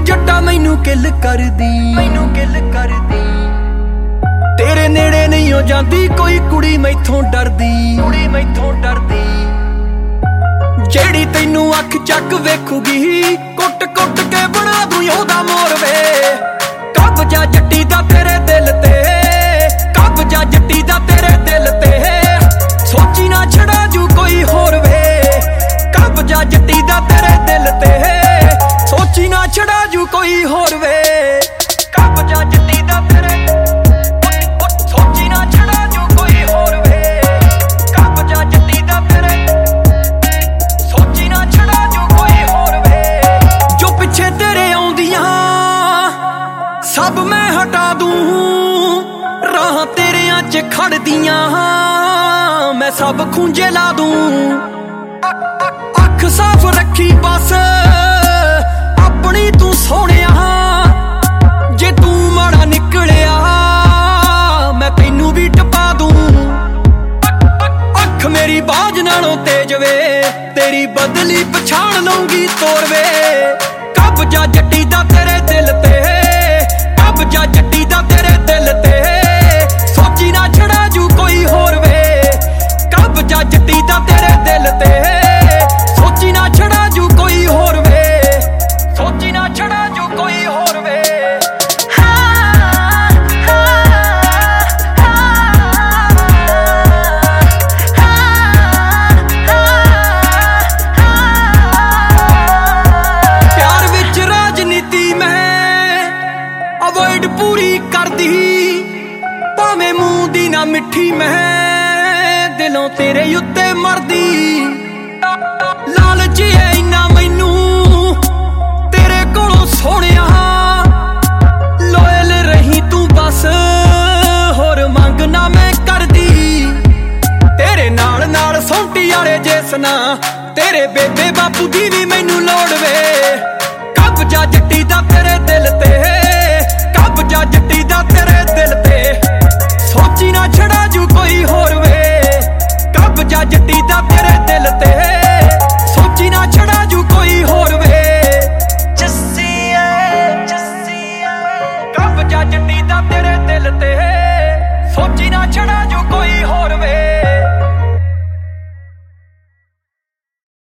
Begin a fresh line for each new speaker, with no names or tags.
जट्टा मैनू किल कर दी तेरे नेड़े नहीं हो जाती कोई कुड़ी मैथों डरदी जेड़ी तैनू अख चक वेखूगी कुट कुट के बना दूं ओहदा मोर वे कब्जा जट्टी दा तेरे दिल ते कब्जा जट्टी दा तेरे दिल ते सोची ना छड़ा जू कोई होर वे कब्जा जट्टी दा तेरे दिल ते सोची ना छड़ा जू कोई होर वे कब्जा जट्टी दा तेरे सोची ना छड़ा जू कोई होर वे कब्जा जट्टी दा तेरे सोची ना छड़ा जू कोई होर वे जो पिछे तेरे आउंदियां सब मैं हटा दूं राह तेरियां च खड़दियां मैं सब खूंजे ला दूं अख साफ रखी बस अपनी तू सोहणिया जे तू माड़ा निकलिया मैं तैनू भी टपा दूं अख मेरी बाज नालों तेज वे तेरी बदली पछाण लूंगी तोर वे कब्जा जट्टी दा तेरे दिल ते कब्जा जट्टी दा तेरे दिल ते सोची ना छड़ा जू कोई होर वे कब्जा जट्टी दा तेरे दिल ते सोची ना छड़ा जू कोई होर वे सोची ना छड़ा जू कोई होर वे प्यार विच राजनीति मैं अवॉइड पूरी करदी भावें मूंह दी ना मिठी मैं दिलों तेरे उत्ते मरदी लालच है इन्ना मैनू तेरे कोलों सोहणिया लोयल रही तू बस होर मंग ना मैं करदी तेरे नाल नाल सोंटी वाले जिसना तेरे बेबे बापू दी भी मैनू लोड़ वे